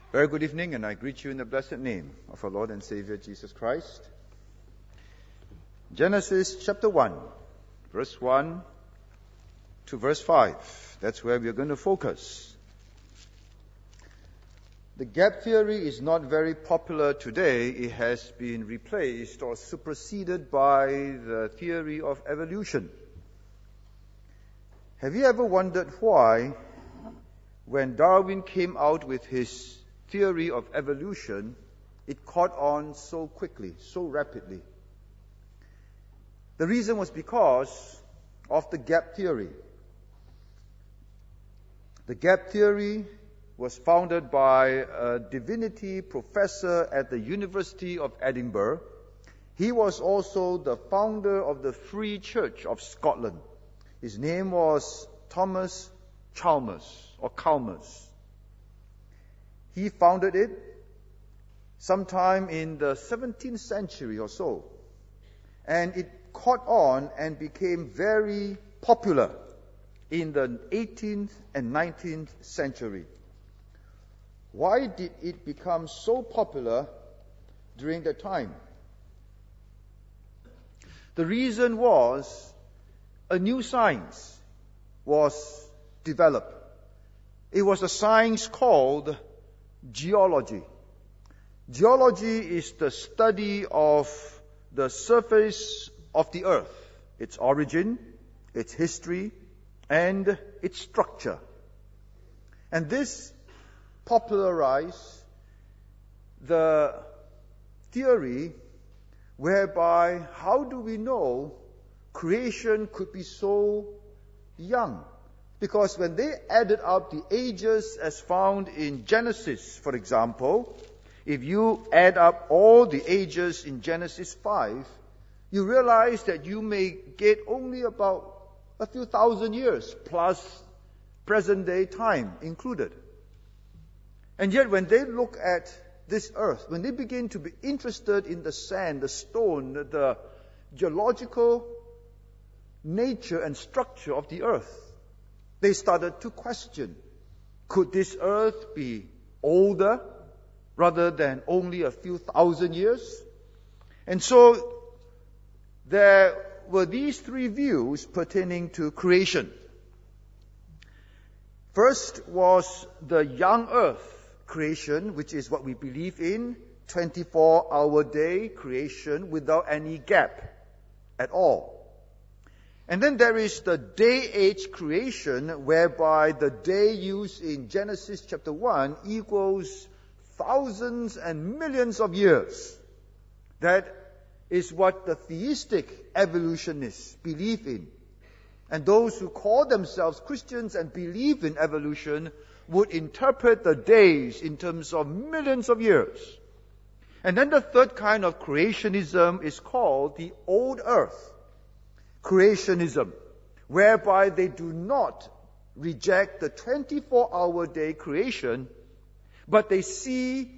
Very good evening, and I greet you in the blessed name of our Lord and Savior Jesus Christ. Genesis chapter 1, verse 1 to verse 5. That's where we're going to focus. The gap theory is not very popular today. It has been replaced or superseded by the theory of evolution. Have you ever wondered why, when Darwin came out with his theory of evolution, it caught on so quickly, so rapidly? The reason was because of the gap theory. The gap theory was founded by a divinity professor at the University of Edinburgh. He was also the founder of the Free Church of Scotland. His name was Thomas Chalmers. He founded it sometime in the 17th century or so. And it caught on and became very popular in the 18th and 19th century. Why did it become so popular during that time? The reason was a new science was developed. It was a science called geology. Geology is the study of the surface of the earth, its origin, its history, and its structure. And this popularized the theory whereby how do we know creation could be so young? Because when they added up the ages as found in Genesis, for example, if you add up all the ages in Genesis 5, you realize that you may get only about a few thousand years, plus present-day time included. And yet when they look at this earth, when they begin to be interested in the sand, the stone, the geological nature and structure of the earth, they started to question, could this earth be older rather than only a few thousand years? And so there were these three views pertaining to creation. First was the young earth creation, which is what we believe in, 24-hour day creation without any gap at all. And then there is the day-age creation, whereby the day used in Genesis chapter 1 equals thousands and millions of years. That is what the theistic evolutionists believe in. And those who call themselves Christians and believe in evolution would interpret the days in terms of millions of years. And then the third kind of creationism is called the old earth creationism, whereby they do not reject the 24-hour day creation, but they see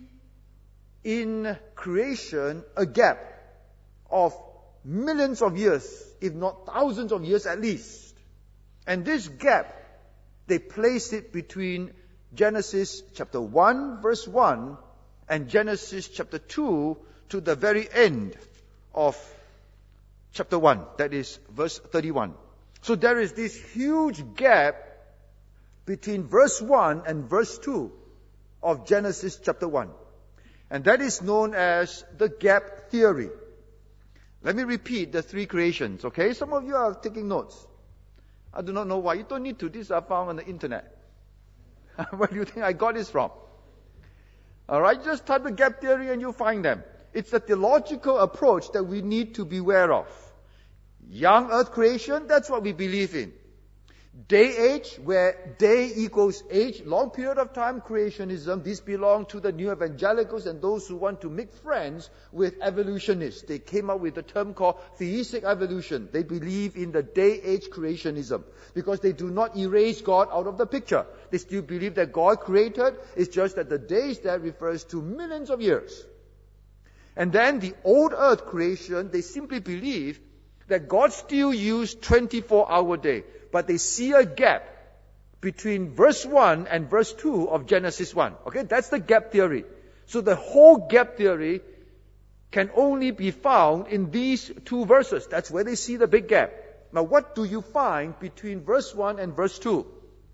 in creation a gap of millions of years, if not thousands of years at least. And this gap, they place it between Genesis chapter 1 verse 1 and Genesis chapter 2 to the very end of chapter 1, that is verse 31. So there is this huge gap between verse 1 and verse 2 of Genesis chapter 1. And that is known as the gap theory. Let me repeat the three creations, okay? Some of you are taking notes. I do not know why. You don't need to. These are found on the internet. Where do you think I got this from? Alright, just type the gap theory and you'll find them. It's a theological approach that we need to beware of. Young earth creation, that's what we believe in. Day age, where day equals age, long period of time creationism. These belong to the new evangelicals and those who want to make friends with evolutionists. They came up with a term called theistic evolution. They believe in the day age creationism because they do not erase God out of the picture. They still believe that God created. It's just that the days there refers to millions of years. And then the old earth creation, they simply believe that God still used 24-hour day, but they see a gap between verse 1 and verse 2 of Genesis 1. Okay, that's the gap theory. So the whole gap theory can only be found in these two verses. That's where they see the big gap. Now, what do you find between verse 1 and verse 2?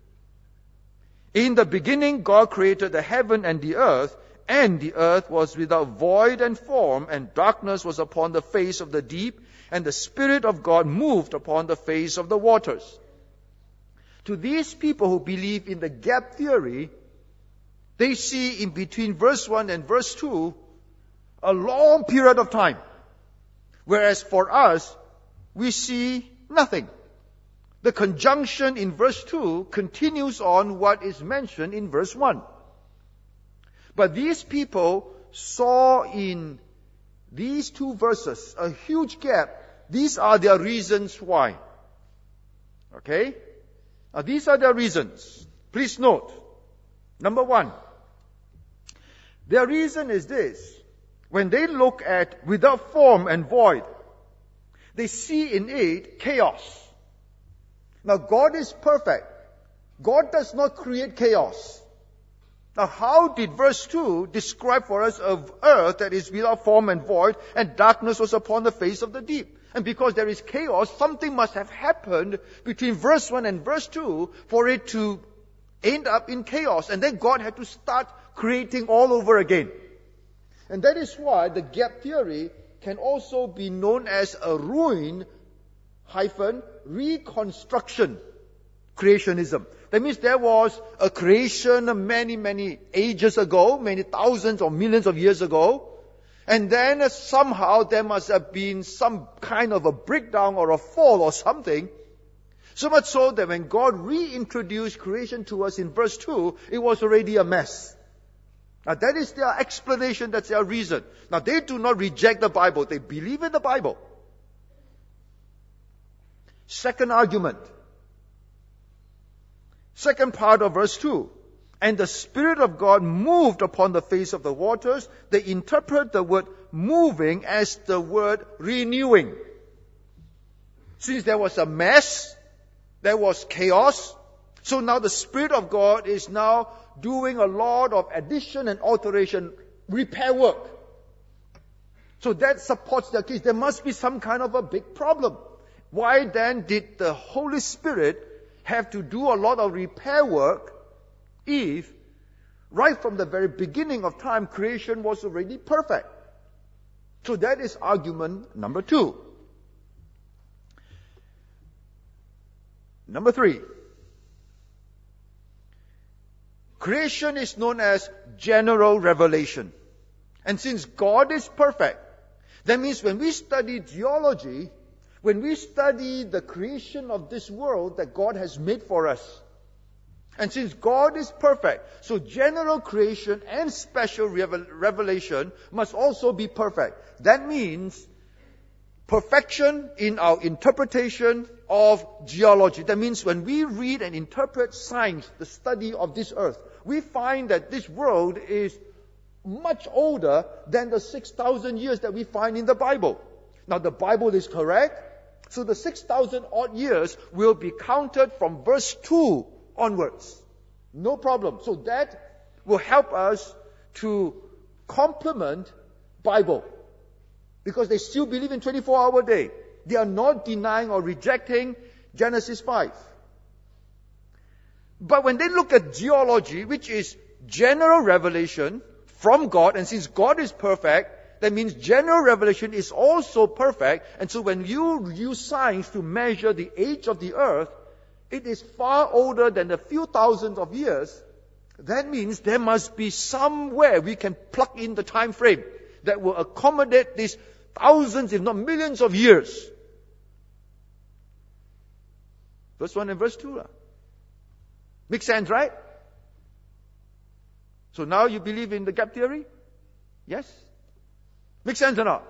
In the beginning, God created the heaven and the earth was without void and form, and darkness was upon the face of the deep, and the Spirit of God moved upon the face of the waters. To these people who believe in the gap theory, they see in between verse 1 and verse 2 a long period of time. Whereas for us, we see nothing. The conjunction in verse 2 continues on what is mentioned in verse 1. But these people saw in these two verses a huge gap. These are their reasons why. Okay? Now these are their reasons. Please note. Number 1. Their reason is this. When they look at without form and void, they see in it chaos. Now God is perfect. God does not create chaos. Now how did verse 2 describe for us of earth that is without form and void, and darkness was upon the face of the deep? And because there is chaos, something must have happened between verse 1 and verse 2 for it to end up in chaos. And then God had to start creating all over again. And that is why the gap theory can also be known as a ruin-reconstruction creationism. That means there was a creation many, many ages ago, many thousands or millions of years ago. And then somehow there must have been some kind of a breakdown or a fall or something. So much so that when God reintroduced creation to us in verse 2, it was already a mess. Now that is their explanation, that's their reason. Now they do not reject the Bible, they believe in the Bible. Second argument. Second part of verse 2. And the Spirit of God moved upon the face of the waters. They interpret the word moving as the word renewing. Since there was a mess, there was chaos, so now the Spirit of God is now doing a lot of addition and alteration, repair work. So that supports their case. There must be some kind of a big problem. Why then did the Holy Spirit have to do a lot of repair work if right from the very beginning of time creation was already perfect? So that is argument number 2. Number 3. Creation is known as general revelation. And since God is perfect, that means when we study geology, when we study the creation of this world that God has made for us, and since God is perfect, so general creation and special revelation must also be perfect. That means perfection in our interpretation of geology. That means when we read and interpret science, the study of this earth, we find that this world is much older than the 6,000 years that we find in the Bible. Now the Bible is correct, so the 6,000 odd years will be counted from verse 2 onwards. No problem. So that will help us to complement Bible. Because they still believe in 24-hour day. They are not denying or rejecting Genesis 5. But when they look at geology, which is general revelation from God, and since God is perfect, that means general revelation is also perfect. And so when you use science to measure the age of the earth, it is far older than a few thousands of years. That means there must be somewhere we can plug in the time frame that will accommodate these thousands, if not millions of years. Verse 1 and verse 2. Makes sense, right? So now you believe in the gap theory? Yes? Makes sense or not?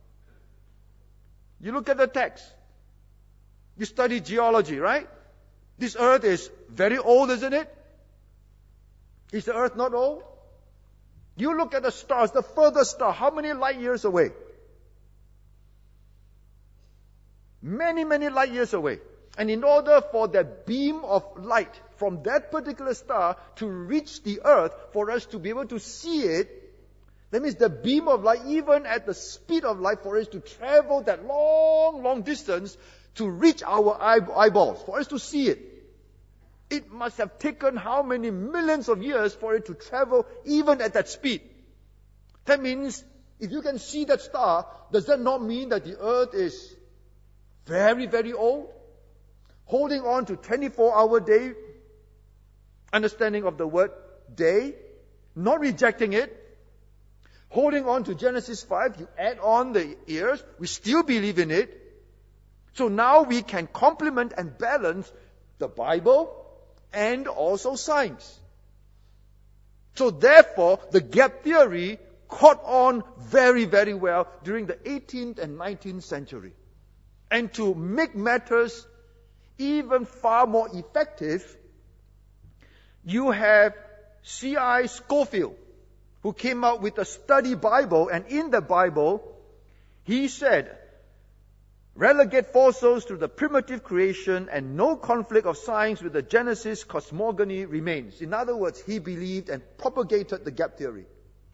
You look at the text. You study geology, right? This earth is very old, isn't it? Is the earth not old? You look at the stars, the furthest star, how many light years away? Many, many light years away. And in order for that beam of light from that particular star to reach the earth, for us to be able to see it, that means the beam of light, even at the speed of light, for us to travel that long, long distance to reach our eyeballs, for us to see it. It must have taken how many millions of years for it to travel even at that speed. That means, if you can see that star, does that not mean that the earth is very, very old? Holding on to 24-hour day, understanding of the word day, not rejecting it, holding on to Genesis 5, you add on the years, we still believe in it. So now we can complement and balance the Bible and also science. So therefore, the gap theory caught on very, very well during the 18th and 19th century. And to make matters even far more effective, you have C.I. Scofield, who came out with a study Bible, and in the Bible, he said, relegate fossils to the primitive creation and no conflict of science with the Genesis cosmogony remains. In other words, he believed and propagated the gap theory.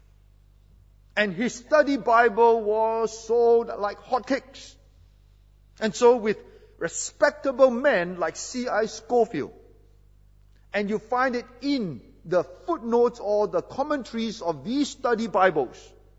And his study Bible was sold like hotcakes. And so with respectable men like C.I. Scofield, and you find it in the footnotes or the commentaries of these study Bibles.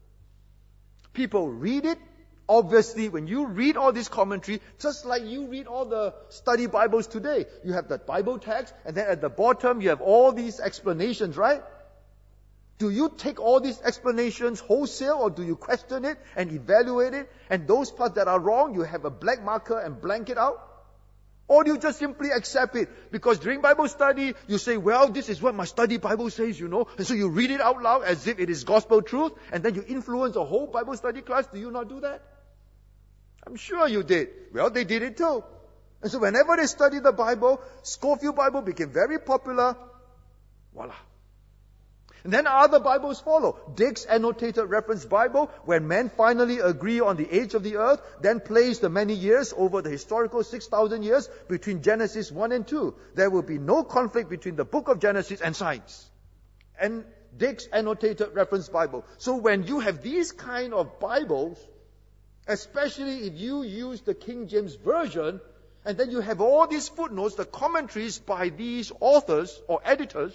People read it. Obviously, when you read all this commentary, just like you read all the study Bibles today, you have the Bible text, and then at the bottom you have all these explanations, right? Do you take all these explanations wholesale, or do you question it and evaluate it? And those parts that are wrong, you have a black marker and blank it out? Or do you just simply accept it? Because during Bible study, you say, well, this is what my study Bible says, you know. And so you read it out loud as if it is gospel truth, and then you influence a whole Bible study class. Do you not do that? I'm sure you did. Well, they did it too. And so whenever they studied the Bible, Scofield Bible became very popular. Voila. And then other Bibles follow. Dake's Annotated Reference Bible, when men finally agree on the age of the earth, then place the many years over the historical 6,000 years between Genesis 1 and 2. There will be no conflict between the book of Genesis and science. And Dake's Annotated Reference Bible. So when you have these kind of Bibles, especially if you use the King James Version, and then you have all these footnotes, the commentaries by these authors or editors,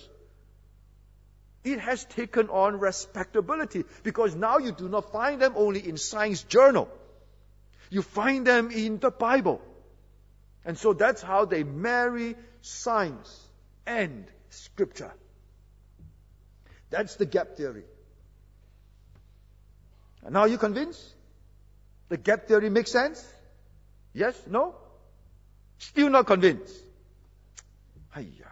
it has taken on respectability, because now you do not find them only in science journal. You find them in the Bible. And so that's how they marry science and scripture. That's the gap theory. And now you convinced? The gap theory makes sense? Yes? No? Still not convinced? Hiya.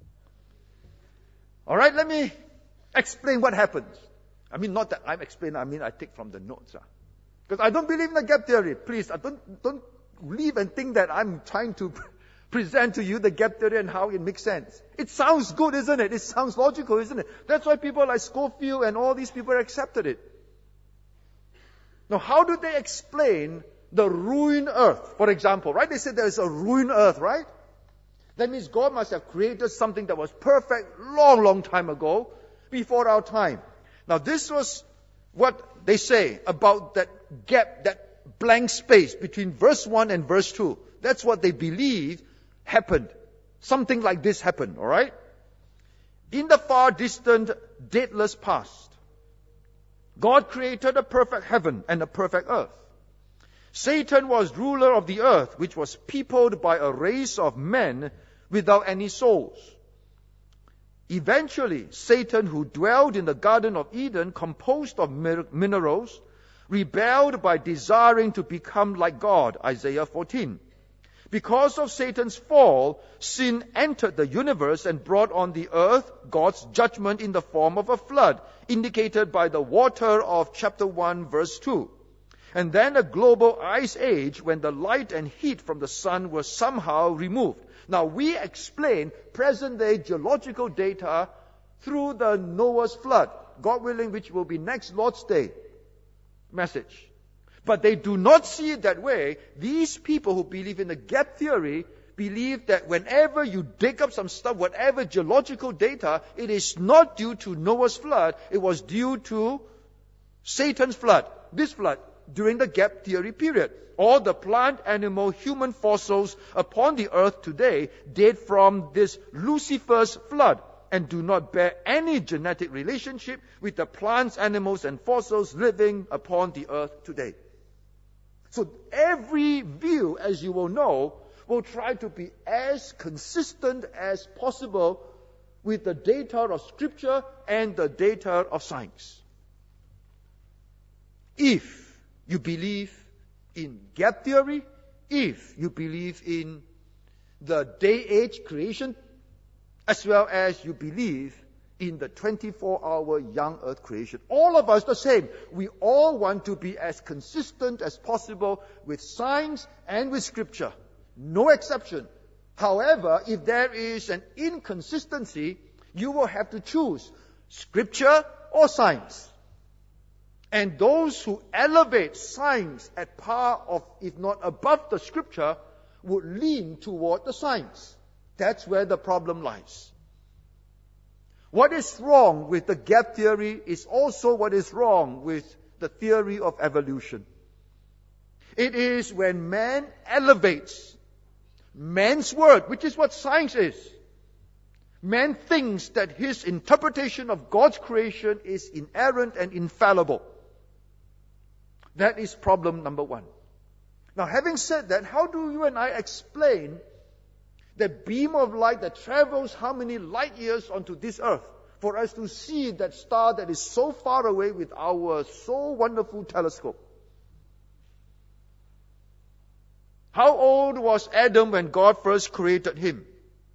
All right, let me explain what happens. I mean, not that I'm explaining, I mean I take from the notes. Because I don't believe in the gap theory. Please, don't leave and think that I'm trying to present to you the gap theory and how it makes sense. It sounds good, isn't it? It sounds logical, isn't it? That's why people like Scofield and all these people accepted it. Now, how do they explain the ruined earth, for example, right? They say there is a ruined earth, right? That means God must have created something that was perfect long, long time ago, before our time. Now, this was what they say about that gap, that blank space between verse 1 and verse 2. That's what they believe happened. Something like this happened, all right? In the far distant, dateless past, God created a perfect heaven and a perfect earth. Satan was ruler of the earth, which was peopled by a race of men without any souls. Eventually, Satan, who dwelled in the Garden of Eden, composed of minerals, rebelled by desiring to become like God, Isaiah 14. Because of Satan's fall, sin entered the universe and brought on the earth God's judgment in the form of a flood, indicated by the water of chapter 1, verse 2. And then a global ice age when the light and heat from the sun were somehow removed. Now, we explain present-day geological data through the Noah's flood, God willing, which will be next Lord's Day message. But they do not see it that way. These people who believe in the gap theory believe that whenever you dig up some stuff, whatever geological data, it is not due to Noah's flood, it was due to Satan's flood, this flood, during the gap theory period. All the plant, animal, human fossils upon the earth today date from this Lucifer's flood and do not bear any genetic relationship with the plants, animals, and fossils living upon the earth today. So every view, as you will know, will try to be as consistent as possible with the data of Scripture and the data of science. If you believe in gap theory, if you believe in the day-age creation, as well as you believe in the 24-hour young earth creation. All of us the same. We all want to be as consistent as possible with science and with Scripture. No exception. However, if there is an inconsistency, you will have to choose Scripture or science. And those who elevate science at par of, if not above the Scripture, would lean toward the science. That's where the problem lies. What is wrong with the gap theory is also what is wrong with the theory of evolution. It is when man elevates man's word, which is what science is. Man thinks that his interpretation of God's creation is inerrant and infallible. That is problem number one. Now, having said that, how do you and I explain the beam of light that travels how many light years onto this earth for us to see that star that is so far away with our so wonderful telescope? How old was Adam when God first created him?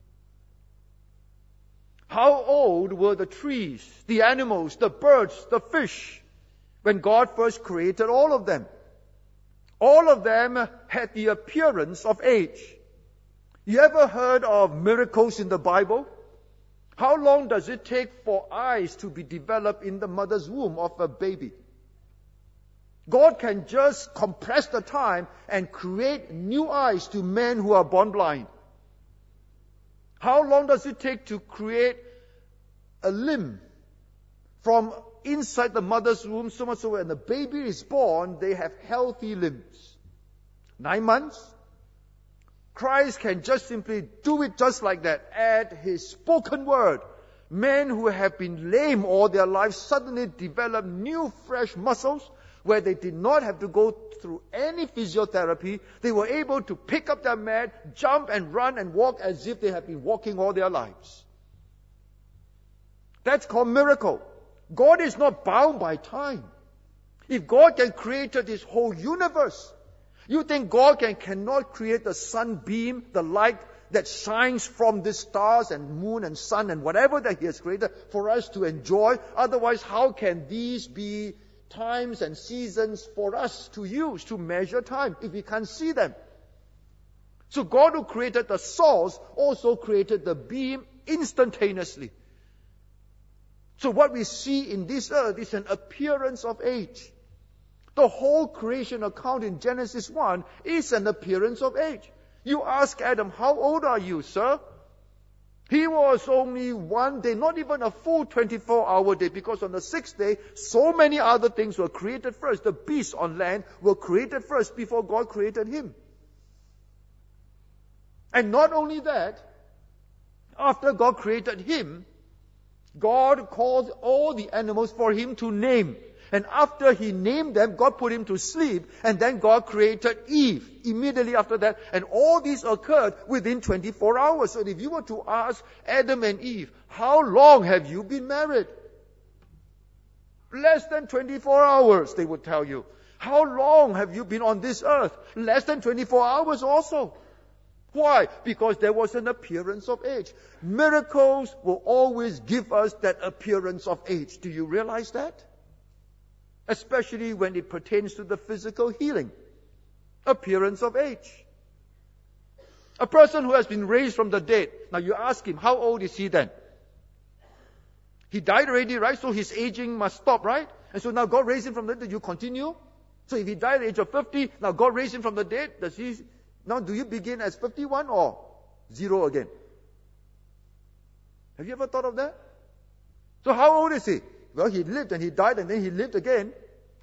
How old were the trees, the animals, the birds, the fish, when God first created all of them? All of them had the appearance of age. You ever heard of miracles in the Bible? How long does it take for eyes to be developed in the mother's womb of a baby? God can just compress the time and create new eyes to men who are born blind. How long does it take to create a limb from inside the mother's womb, so much so when the baby is born, they have healthy limbs? 9 months? Christ can just simply do it just like that. At His spoken word, men who have been lame all their lives suddenly develop new fresh muscles where they did not have to go through any physiotherapy. They were able to pick up their mat, jump and run and walk as if they had been walking all their lives. That's called miracle. God is not bound by time. If God can create this whole universe, you think God cannot create the sunbeam, the light that shines from the stars and moon and sun and whatever that He has created for us to enjoy? Otherwise, how can these be times and seasons for us to use to measure time if we can't see them? So God, who created the source, also created the beam instantaneously. So what we see in this earth is an appearance of age. The whole creation account in Genesis 1 is an appearance of age. You ask Adam, how old are you, sir? He was only one day, not even a full 24-hour day, because on the 6th day, so many other things were created first. The beasts on land were created first before God created him. And not only that, after God created him, God called all the animals for him to name. And after he named them, God put him to sleep. And then God created Eve immediately after that. And all these occurred within 24 hours. So if you were to ask Adam and Eve, how long have you been married? Less than 24 hours, they would tell you. How long have you been on this earth? Less than 24 hours also. Why? Because there was an appearance of age. Miracles will always give us that appearance of age. Do you realize that? Especially when it pertains to the physical healing. Appearance of age. A person who has been raised from the dead. Now you ask him, how old is he then? He died already, right? So his aging must stop, right? And so now God raised him from the dead. You continue? So if he died at the age of 50, now God raised him from the dead. Do you begin as 51 or? Zero again. Have you ever thought of that? So how old is he? Well, he lived and he died and then he lived again.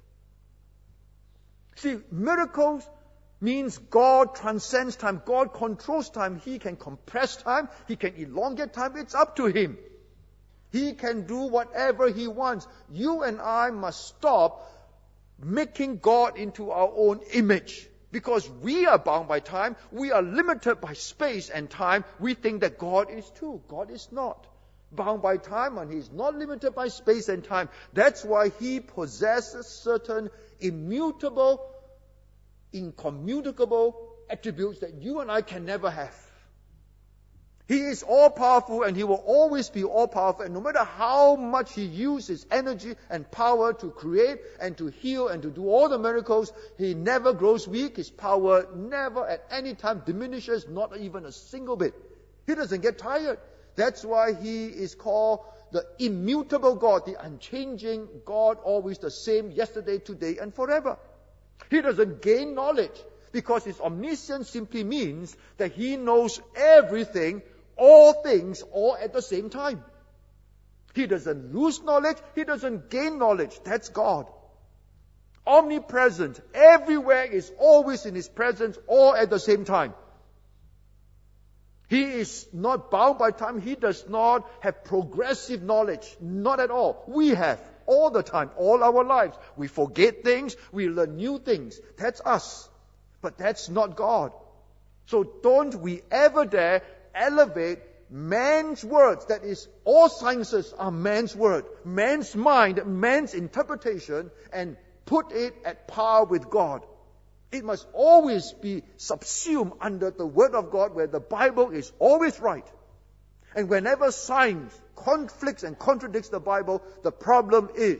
See, miracles means God transcends time. God controls time. He can compress time. He can elongate time. It's up to Him. He can do whatever He wants. You and I must stop making God into our own image. Because we are bound by time. We are limited by space and time. We think that God is too. God is not bound by time, and He's not limited by space and time. That's why He possesses certain immutable, incommunicable attributes that you and I can never have. He is all-powerful, and He will always be all-powerful, and no matter how much He uses energy and power to create and to heal and to do all the miracles, He never grows weak. His power never at any time diminishes, not even a single bit. He doesn't get tired. That's why He is called the immutable God, the unchanging God, always the same yesterday, today, and forever. He doesn't gain knowledge, because His omniscience simply means that He knows everything, all things, all at the same time. He doesn't lose knowledge. He doesn't gain knowledge. That's God. Omnipresent. Everywhere is always in His presence, all at the same time. He is not bound by time. He does not have progressive knowledge. Not at all. We have all the time, all our lives. We forget things. We learn new things. That's us. But that's not God. So don't we ever dare elevate man's words. That is, all sciences are man's word. Man's mind, man's interpretation, and put it at par with God. It must always be subsumed under the Word of God, where the Bible is always right. And whenever science conflicts and contradicts the Bible, the problem is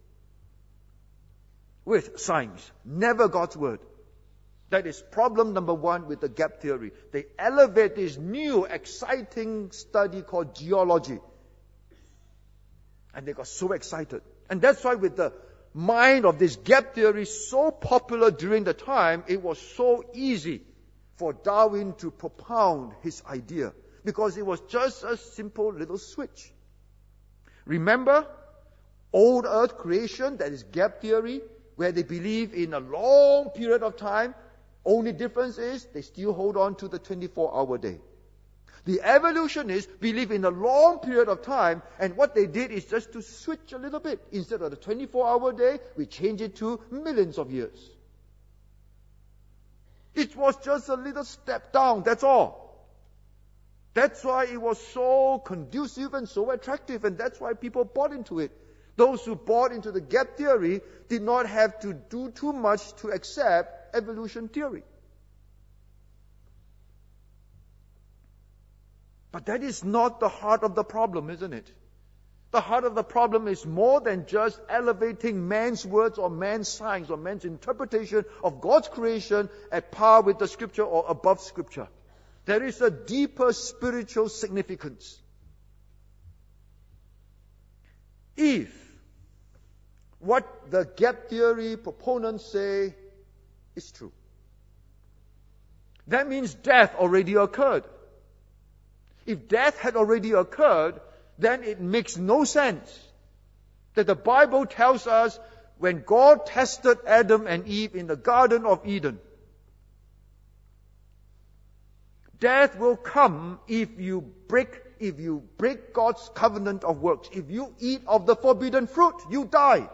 with science, never God's Word. That is problem number one with the gap theory. They elevate this new, exciting study called geology. And they got so excited. And that's why with the mind of this gap theory so popular during the time, it was so easy for Darwin to propound his idea, because it was just a simple little switch. Remember old earth creation, that is gap theory, where they believe in a long period of time. Only difference is they still hold on to the 24-hour day. The evolutionists believe in a long period of time, and what they did is just to switch a little bit. Instead of the 24-hour day, we change it to millions of years. It was just a little step down, that's all. That's why it was so conducive and so attractive, and that's why people bought into it. Those who bought into the gap theory did not have to do too much to accept evolution theory. But that is not the heart of the problem, isn't it? The heart of the problem is more than just elevating man's words or man's science or man's interpretation of God's creation at par with the Scripture or above Scripture. There is a deeper spiritual significance. If what the gap theory proponents say is true, that means death already occurred. If death had already occurred, then it makes no sense that the Bible tells us when God tested Adam and Eve in the Garden of Eden, death will come if you break God's covenant of works. If you eat of the forbidden fruit, you die.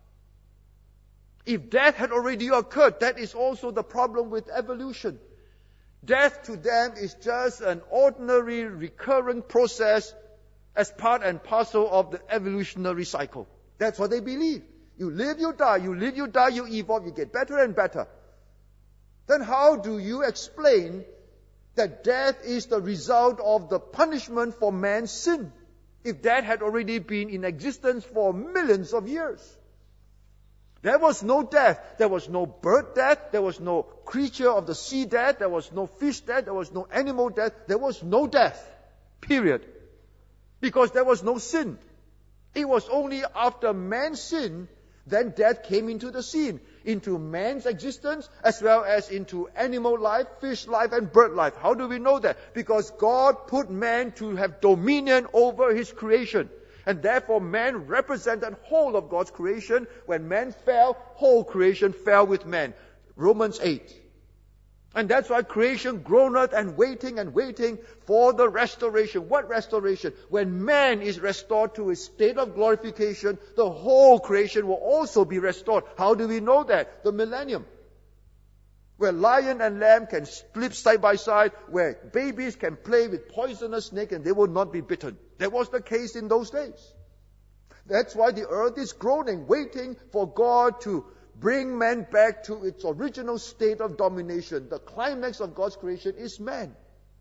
If death had already occurred, that is also the problem with evolution. Death to them is just an ordinary recurrent process as part and parcel of the evolutionary cycle. That's what they believe. You live, you die. You live, you die, you evolve, you get better and better. Then how do you explain that death is the result of the punishment for man's sin, if that had already been in existence for millions of years? There was no death. There was no bird death. There was no creature of the sea death. There was no fish death. There was no animal death. There was no death. Period. Because there was no sin. It was only after man sinned, then death came into the scene. into man's existence as well as into animal life, fish life, and bird life. How do we know that? Because God put man to have dominion over his creation. And therefore man represented whole of God's creation. When man fell, whole creation fell with man. Romans 8. And that's why creation groaneth and waiting for the restoration. What restoration? When man is restored to his state of glorification, the whole creation will also be restored. How do we know that? The millennium. Where lion and lamb can sleep side by side, where babies can play with poisonous snake and they will not be bitten. That was the case in those days. That's why the earth is groaning, waiting for God to bring man back to its original state of domination. The climax of God's creation is man.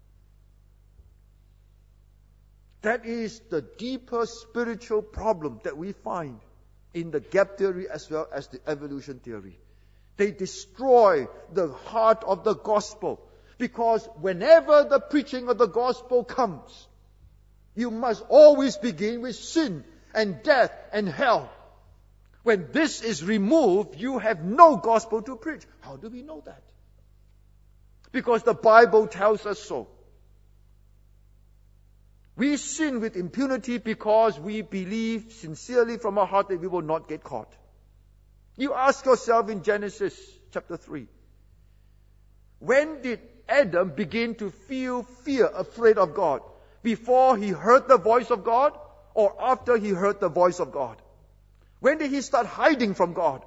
That is the deeper spiritual problem that we find in the gap theory as well as the evolution theory. They destroy the heart of the gospel, because whenever the preaching of the gospel comes, you must always begin with sin and death and hell. When this is removed, you have no gospel to preach. How do we know that? Because the Bible tells us so. We sin with impunity because we believe sincerely from our heart that we will not get caught. You ask yourself in Genesis chapter 3, when did Adam begin to feel fear, afraid of God? Before he heard the voice of God, or after he heard the voice of God? When did he start hiding from God?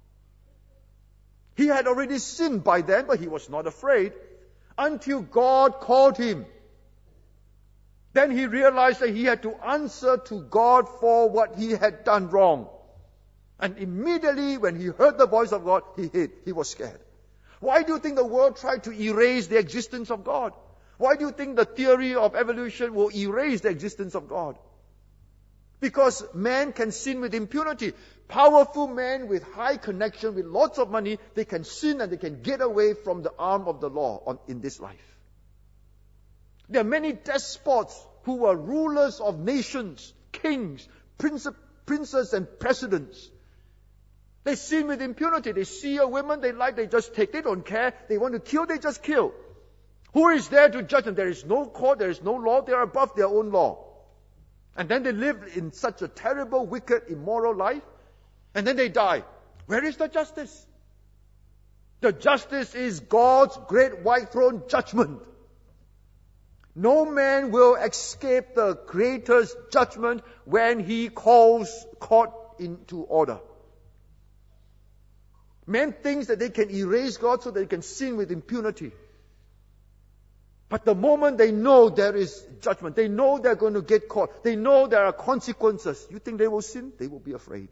He had already sinned by then, but he was not afraid until God called him. Then he realized that he had to answer to God for what he had done wrong. And immediately when he heard the voice of God, he hid. He was scared. Why do you think the world tried to erase the existence of God? Why do you think the theory of evolution will erase the existence of God? Because man can sin with impunity. Powerful men with high connection, with lots of money, they can sin and they can get away from the arm of the law in this life. There are many despots who are rulers of nations, kings, princes and presidents. They sin with impunity. They see a woman they like, they just take. They don't care. They want to kill, they just kill. Who is there to judge them? There is no court, there is no law. They are above their own law. And then they live in such a terrible, wicked, immoral life. And then they die. Where is the justice? The justice is God's great white throne judgment. No man will escape the Creator's judgment when he calls court into order. Men think that they can erase God so that they can sin with impunity. But the moment they know there is judgment, they know they're going to get caught, they know there are consequences, you think they will sin? They will be afraid.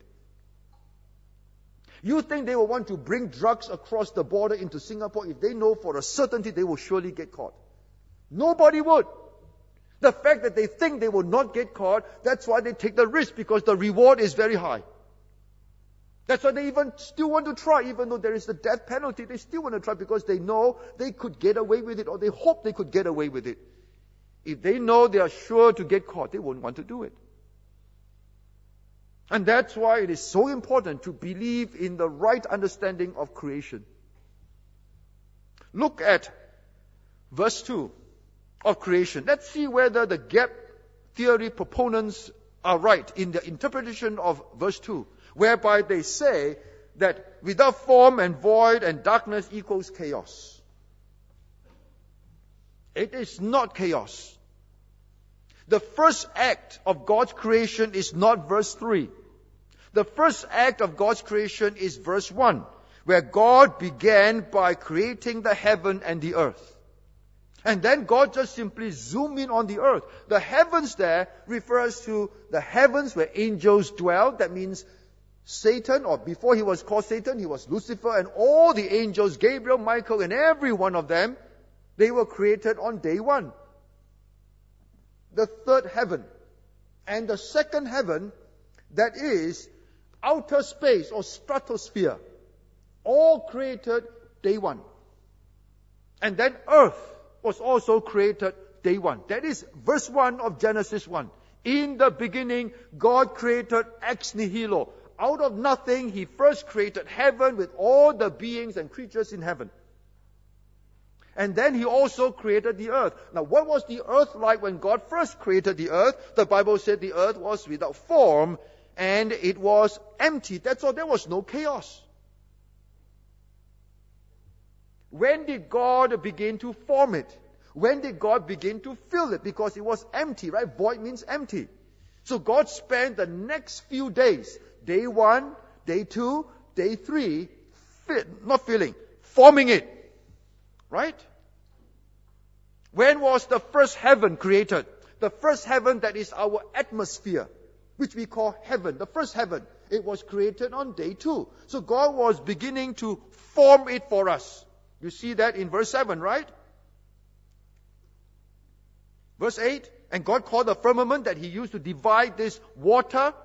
You think they will want to bring drugs across the border into Singapore if they know for a certainty they will surely get caught? Nobody would. The fact that they think they will not get caught, that's why they take the risk, because the reward is very high. That's why they even still want to try, even though there is the death penalty, they still want to try because they know they could get away with it, or they hope they could get away with it. If they know they are sure to get caught, they won't want to do it. And that's why it is so important to believe in the right understanding of creation. Look at verse 2 of creation. Let's see whether the gap theory proponents are right in their interpretation of verse 2. Whereby they say that without form and void and darkness equals chaos. It is not chaos. The first act of God's creation is not verse 3. The first act of God's creation is verse 1, where God began by creating the heaven and the earth. And then God just simply zoomed in on the earth. The heavens there refers to the heavens where angels dwell. That means Satan, or before he was called Satan, he was Lucifer, and all the angels, Gabriel, Michael, and every one of them, they were created on day one. The third heaven. And the second heaven, that is outer space or stratosphere, all created day one. And then earth was also created day one. That is verse 1 of Genesis 1. In the beginning, God created ex nihilo, out of nothing, He first created heaven with all the beings and creatures in heaven. And then He also created the earth. Now, what was the earth like when God first created the earth? The Bible said the earth was without form and it was empty. That's all. There was no chaos. When did God begin to form it? When did God begin to fill it? Because it was empty, right? Void means empty. So God spent the next few days, day 1, day 2, day 3, forming it. Right? When was the first heaven created? The first heaven, that is our atmosphere, which we call heaven. The first heaven, it was created on day 2. So God was beginning to form it for us. You see that in verse 7, right? Verse 8, and God called the firmament that He used to divide this water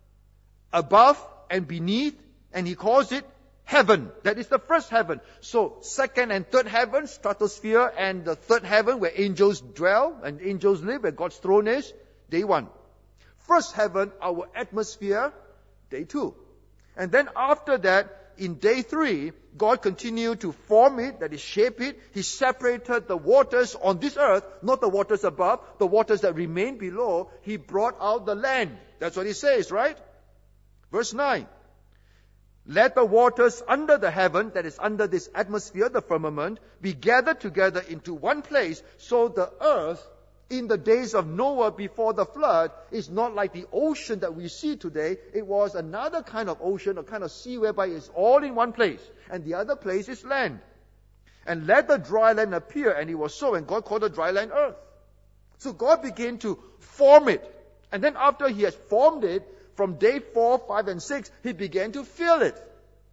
above and beneath, and He calls it heaven. That is the first heaven. So, second and third heaven, stratosphere, and the third heaven where angels dwell and angels live, where God's throne is, day 1. First heaven, our atmosphere, day 2. And then after that, in day 3, God continued to form it, that is, shape it. He separated the waters on this earth, not the waters above, the waters that remain below. He brought out the land. That's what He says, right? Verse 9. Let the waters under the heaven, that is under this atmosphere, the firmament, be gathered together into one place, so the earth in the days of Noah before the flood is not like the ocean that we see today. It was another kind of ocean, a kind of sea whereby it's all in one place, and the other place is land. And let the dry land appear, and it was so, and God called the dry land earth. So God began to form it. And then after He has formed it, from day 4, 5, and 6, He began to fill it.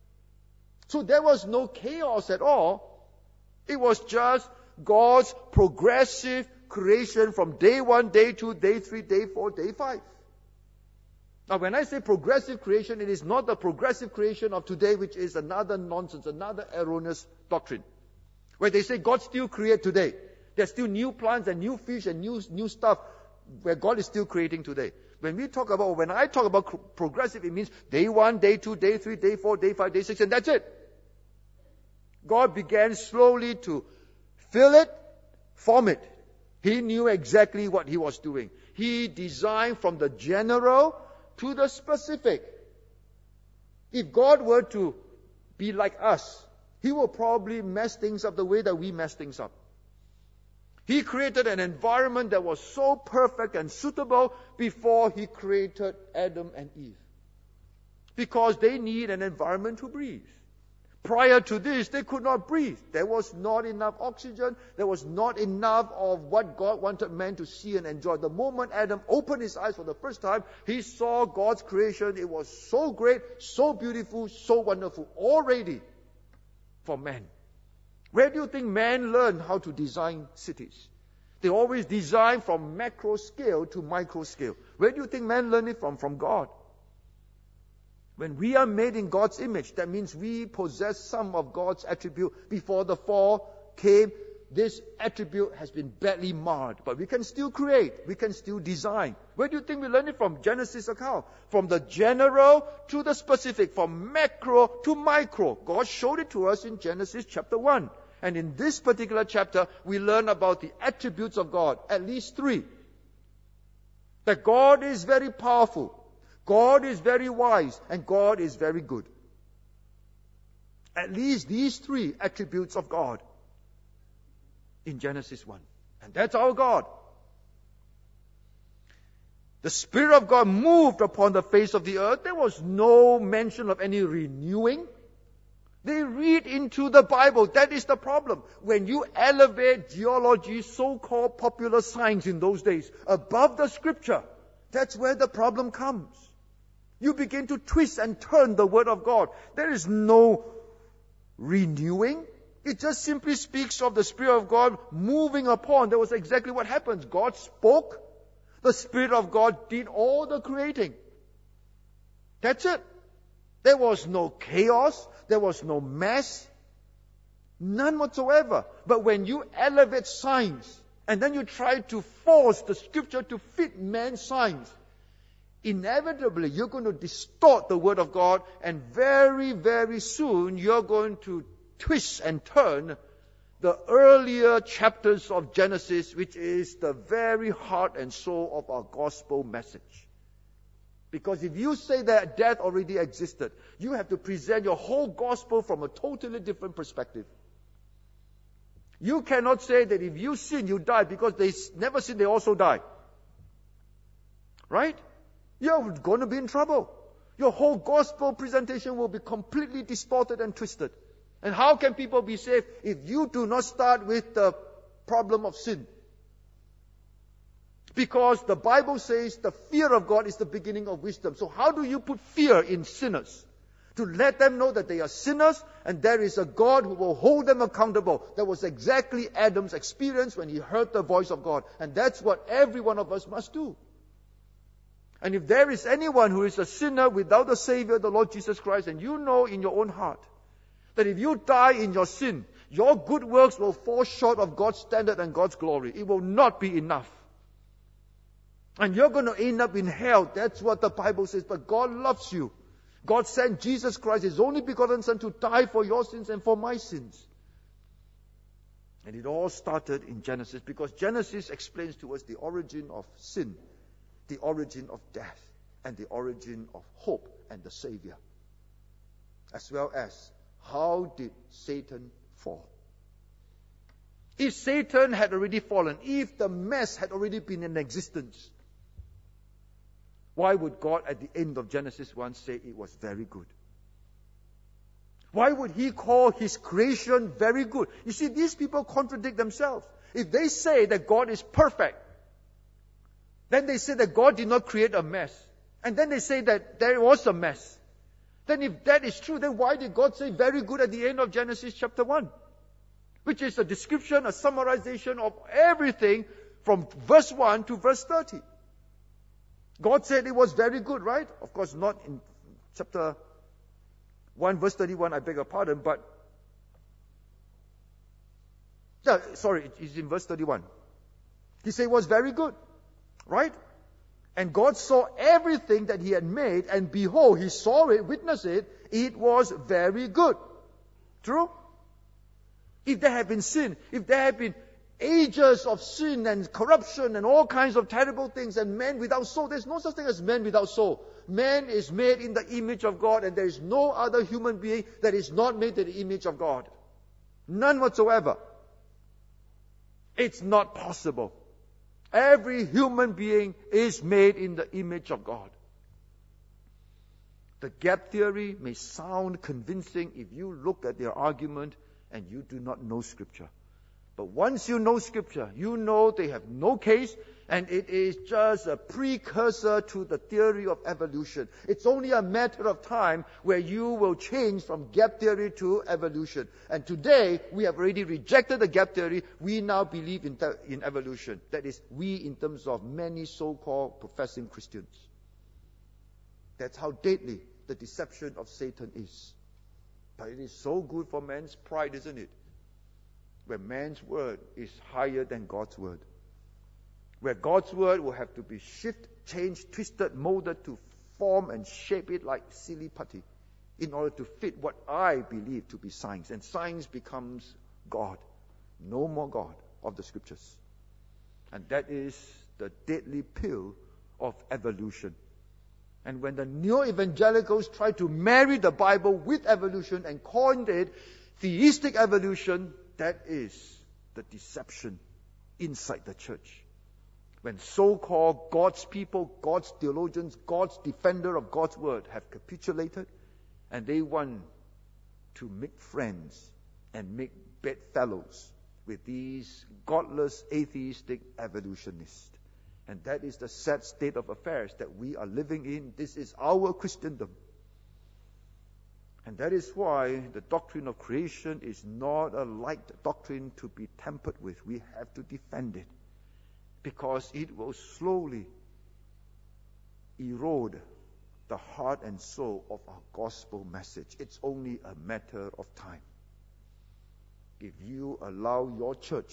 So there was no chaos at all. It was just God's progressive creation from day 1, day 2, day 3, day 4, day 5. Now when I say progressive creation, it is not the progressive creation of today, which is another nonsense, another erroneous doctrine. Where they say God still creates today. There's still new plants and new fish and new stuff where God is still creating today. When I talk about progressive, it means day 1, day 2, day 3, day 4, day 5, day 6, and that's it. God began slowly to fill it, form it. He knew exactly what He was doing. He designed from the general to the specific. If God were to be like us, He will probably mess things up the way that we mess things up. He created an environment that was so perfect and suitable before He created Adam and Eve. Because they need an environment to breathe. Prior to this, they could not breathe. There was not enough oxygen. There was not enough of what God wanted man to see and enjoy. The moment Adam opened his eyes for the first time, he saw God's creation. It was so great, so beautiful, so wonderful, all ready for man. Where do you think man learned how to design cities? They always design from macro scale to micro scale. Where do you think man learned it from? From God. When we are made in God's image, that means we possess some of God's attribute. Before the fall came, this attribute has been badly marred. But we can still create. We can still design. Where do you think we learn it from? Genesis account. From the general to the specific. From macro to micro. God showed it to us in Genesis chapter 1. And in this particular chapter, we learn about the attributes of God. At least 3. That God is very powerful. God is very wise, and God is very good. At least these 3 attributes of God in Genesis 1. And that's our God. The Spirit of God moved upon the face of the earth. There was no mention of any renewing. They read into the Bible. That is the problem. When you elevate geology, so-called popular science in those days, above the Scripture, that's where the problem comes. You begin to twist and turn the Word of God. There is no renewing. It just simply speaks of the Spirit of God moving upon. That was exactly what happens. God spoke. The Spirit of God did all the creating. That's it. There was no chaos. There was no mess. None whatsoever. But when you elevate science, and then you try to force the Scripture to fit man's science, inevitably you're going to distort the Word of God, and very, very soon you're going to twist and turn the earlier chapters of Genesis, which is the very heart and soul of our gospel message. Because if you say that death already existed, you have to present your whole gospel from a totally different perspective. You cannot say that if you sin, you die, because they never sin, they also die. Right? You're going to be in trouble. Your whole gospel presentation will be completely distorted and twisted. And how can people be saved if you do not start with the problem of sin? Because the Bible says the fear of God is the beginning of wisdom. So how do you put fear in sinners? To let them know that they are sinners and there is a God who will hold them accountable. That was exactly Adam's experience when he heard the voice of God. And that's what every one of us must do. And if there is anyone who is a sinner without a Savior, the Lord Jesus Christ, and you know in your own heart that if you die in your sin, your good works will fall short of God's standard and God's glory. It will not be enough. And you're going to end up in hell. That's what the Bible says. But God loves you. God sent Jesus Christ, His only begotten Son, to die for your sins and for my sins. And it all started in Genesis, because Genesis explains to us the origin of sin, the origin of death, and the origin of hope and the Savior. As well as how did Satan fall? If Satan had already fallen, if the mess had already been in existence, why would God at the end of Genesis 1 say it was very good? Why would He call His creation very good? You see, these people contradict themselves. If they say that God is perfect, then they say that God did not create a mess. And then they say that there was a mess. Then if that is true, then why did God say very good at the end of Genesis chapter 1? Which is a description, a summarization of everything from verse 1 to verse 30. God said it was very good, right? Of course, not in chapter 1, verse 31, I beg your pardon, but it's in verse 31. He said it was very good, right? And God saw everything that He had made, and behold, He saw it, witnessed it, it was very good. True? If there had been sin, if there had been ages of sin and corruption and all kinds of terrible things, and man without soul, there's no such thing as man without soul. Man is made in the image of God, and there is no other human being that is not made in the image of God. None whatsoever. It's not possible. Every human being is made in the image of God. The gap theory may sound convincing if you look at their argument and you do not know Scripture. But once you know Scripture, you know they have no case, and it is just a precursor to the theory of evolution. It's only a matter of time where you will change from gap theory to evolution. And today, we have already rejected the gap theory. We now believe in evolution. That is, we in terms of many so-called professing Christians. That's how deadly the deception of Satan is. But it is so good for man's pride, isn't it? Where man's word is higher than God's word. Where God's word will have to be shifted, changed, twisted, molded to form and shape it like silly putty in order to fit what I believe to be science. And science becomes God. No more God of the Scriptures. And that is the deadly pill of evolution. And when the neo-evangelicals try to marry the Bible with evolution and coined it theistic evolution, that is the deception inside the church. When so-called God's people, God's theologians, God's defender of God's word have capitulated, and they want to make friends and make bedfellows with these godless, atheistic evolutionists. And that is the sad state of affairs that we are living in. This is our Christendom. And that is why the doctrine of creation is not a light doctrine to be tampered with. We have to defend it, because it will slowly erode the heart and soul of our gospel message. It's only a matter of time. If you allow your church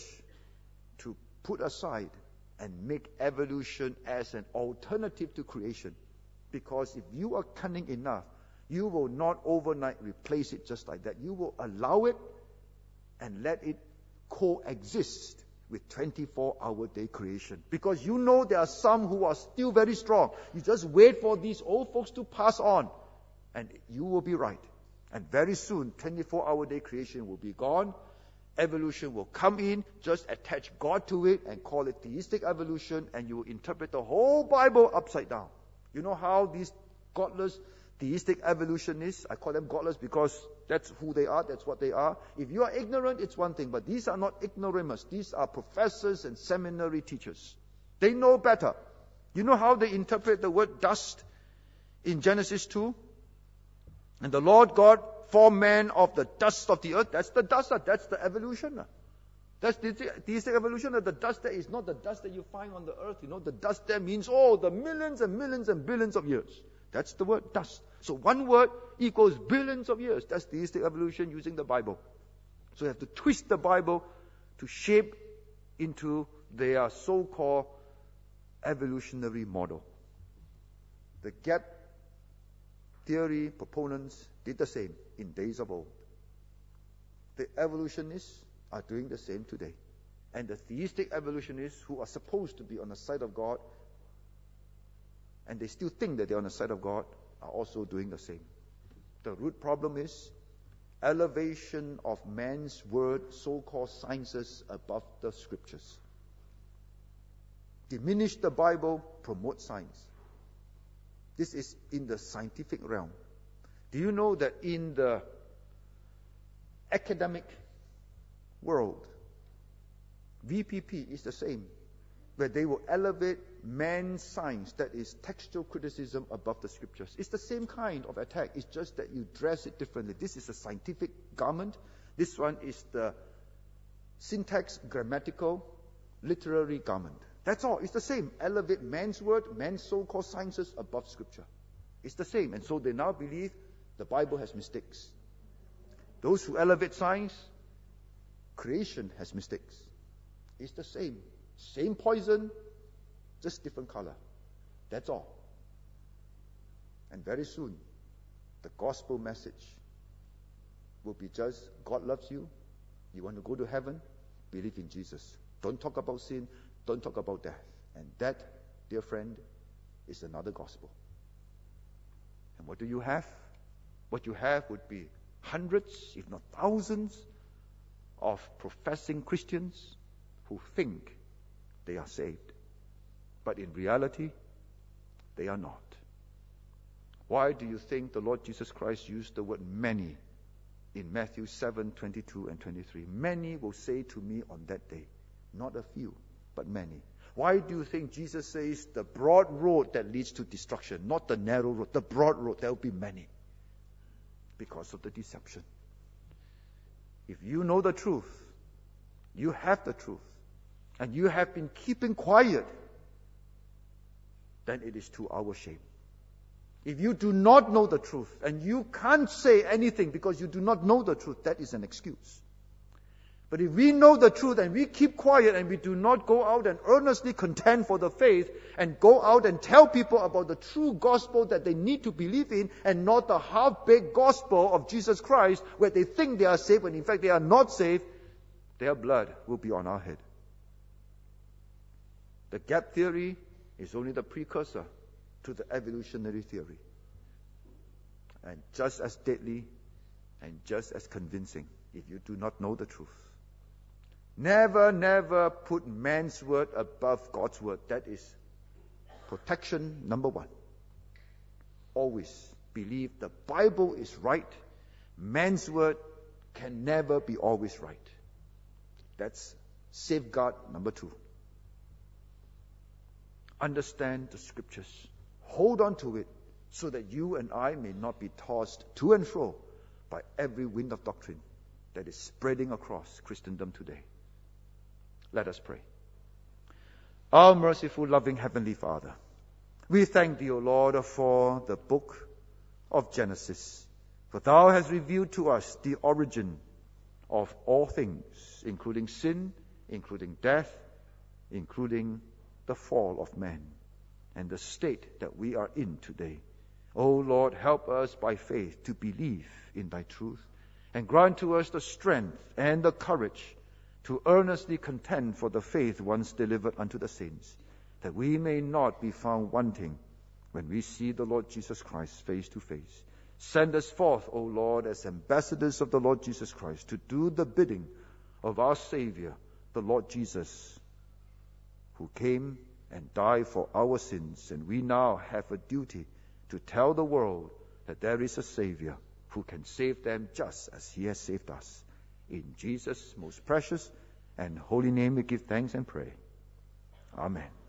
to put aside and make evolution as an alternative to creation, Because if you are cunning enough, you will not overnight replace it just like that. You will allow it and let it coexist with 24-hour day creation. Because you know there are some who are still very strong. You just wait for these old folks to pass on, and you will be right. And very soon, 24-hour day creation will be gone. Evolution will come in, just attach God to it and call it theistic evolution, and you will interpret the whole Bible upside down. You know how these godless theistic evolutionists, I call them godless because that's who they are, that's what they are. If you are ignorant, it's one thing, but these are not ignoramus. These are professors and seminary teachers. They know better. You know how they interpret the word dust in Genesis 2? And the Lord God formed man of the dust of the earth. That's the dust, that's the evolution. That's theistic evolution. The dust there is not the dust that you find on the earth. The dust there means, the millions and millions and billions of years. That's the word dust. So one word equals billions of years. That's theistic evolution using the Bible. So you have to twist the Bible to shape into their so-called evolutionary model. The gap theory proponents did the same in days of old. The evolutionists are doing the same today. And the theistic evolutionists who are supposed to be on the side of God, and they still think that they're on the side of God, are also doing the same. The root problem is elevation of man's word, so-called sciences, above the scriptures. Diminish the Bible, promote science. This is in the scientific realm. Do you know that in the academic world, VPP is the same, where they will elevate man's science, that is textual criticism, above the scriptures. It's the same kind of attack. It's just that you dress it differently. This is a scientific garment. This one is the syntax, grammatical, literary garment. That's all. It's the same. Elevate man's word, man's so-called sciences above scripture. It's the same. And so they now believe the Bible has mistakes. Those who elevate science, creation has mistakes. It's the same. Same poison, just different color. That's all. And very soon, the gospel message will be just, God loves you. You want to go to heaven? Believe in Jesus. Don't talk about sin. Don't talk about death. And that, dear friend, is another gospel. And what do you have? What you have would be hundreds, if not thousands, of professing Christians who think they are saved. But in reality, they are not. Why do you think the Lord Jesus Christ used the word many in Matthew 7:22 and 23? Many will say to me on that day, not a few, but many. Why do you think Jesus says the broad road that leads to destruction, not the narrow road, the broad road, there will be many? Because of the deception. If you know the truth, you have the truth, and you have been keeping quiet, then it is to our shame. If you do not know the truth, and you can't say anything because you do not know the truth, that is an excuse. But if we know the truth and we keep quiet and we do not go out and earnestly contend for the faith and go out and tell people about the true gospel that they need to believe in and not the half-baked gospel of Jesus Christ where they think they are saved when in fact they are not saved, their blood will be on our head. The gap theory is only the precursor to the evolutionary theory. And just as deadly and just as convincing if you do not know the truth. Never, never put man's word above God's word. That is protection number one. Always believe the Bible is right. Man's word can never be always right. That's safeguard number two. Understand the scriptures. Hold on to it so that you and I may not be tossed to and fro by every wind of doctrine that is spreading across Christendom today. Let us pray. Our merciful, loving Heavenly Father, we thank Thee, O Lord, for the book of Genesis. For Thou hast revealed to us the origin of all things, including sin, including death, including the fall of man. and the state that we are in today. O Lord, help us by faith to believe in thy truth, and grant to us the strength and the courage to earnestly contend for the faith once delivered unto the saints, that we may not be found wanting when we see the Lord Jesus Christ face to face. Send us forth, O Lord, as ambassadors of the Lord Jesus Christ, to do the bidding of our Savior, the Lord Jesus, who came and died for our sins. And we now have a duty to tell the world that there is a Savior who can save them just as he has saved us. In Jesus' most precious and holy name we give thanks and pray. Amen.